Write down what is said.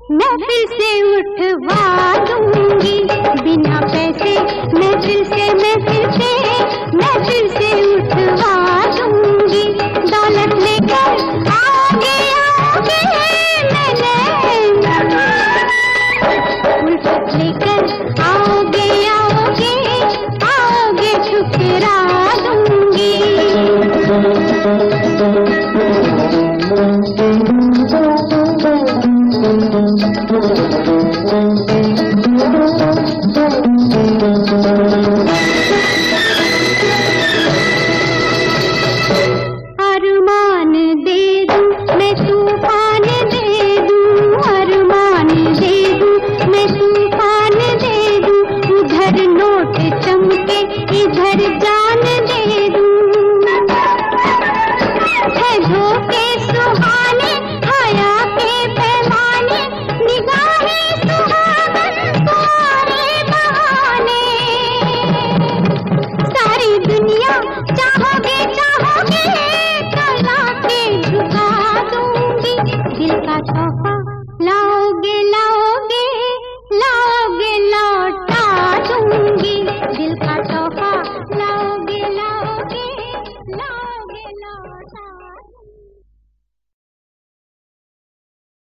मैं फिर से उठवा दूंगी बिना पैसे। मैं फिर से उठवा दूंगी। दौलत लेकर आओगे उल्फत लेकर आओगे ठुकरा दूंगी। अरमान दे दूं मैं तूफान दे दूं, अरमान दे दूं मैं तूफान दे दूं। उधर नोट चमके इधर जान दे दूं। है धोखे सुहाने हया के पैमाने, निगाहें सुहागन तुम्हारे बहाने। सारी दुनिया चाहोगे कला के झुका दूंगी। दिल का तोहफा लाओगे लौटा दूंगी। दिल का तोहफा लाओगे लौटा दूंगी।